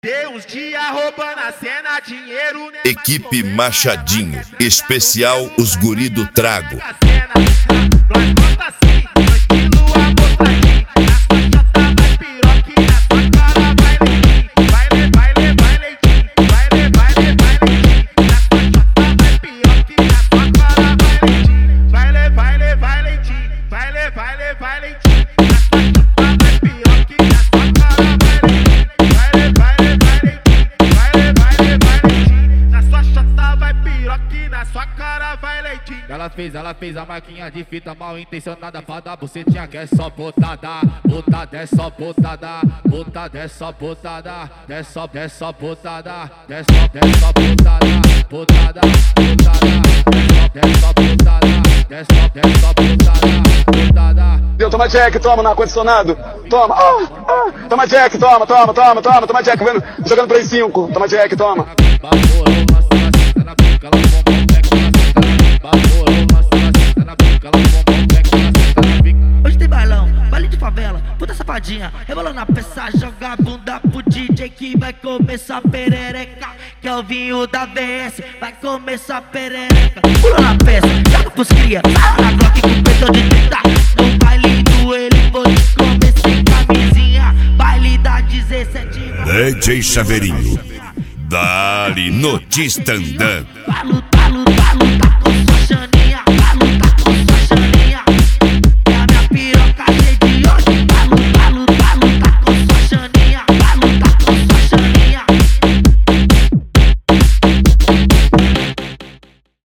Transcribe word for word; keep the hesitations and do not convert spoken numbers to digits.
Dei uns dias roubando a cena, dinheiro... Equipe Machadinho, especial Os Guri do Trago. Nós bota assim, no estilo amostradinho. Na sua chata vai piroque, na sua cara vai leitinho. Vai levar, vai levar leitinho. Na sua chata vai piroque, na sua cara vai leitinho. Ela fez, ela fez a marquinha de fita mal intencionada pra dar bucetinha que é só botada, botada é só botada, botada é só botada, é só, é só botada, é só, é só botada, botada, botada, é só botada, é só, é só botada, botada. Deu, toma Jack, toma no ar-condicionado, toma, ah, ah, toma Jack, toma, toma, toma, toma, toma Jack, vendo, jogando Play cinco, toma Jack, toma. Hoje tem bailão, baile de favela, puta safadinha, rebolando na peça, joga a bunda pro D J que vai começar a perereca, que é o vinho da V S, vai começar a perereca. Pula na peça, joga pros cria, sai na Glock com peito de trinta. No baile do ele vou te comer sem camisinha, baile da dezessete. D J Chaveirinho, dali no Tistandã. Pra lutar, lutar, lutar.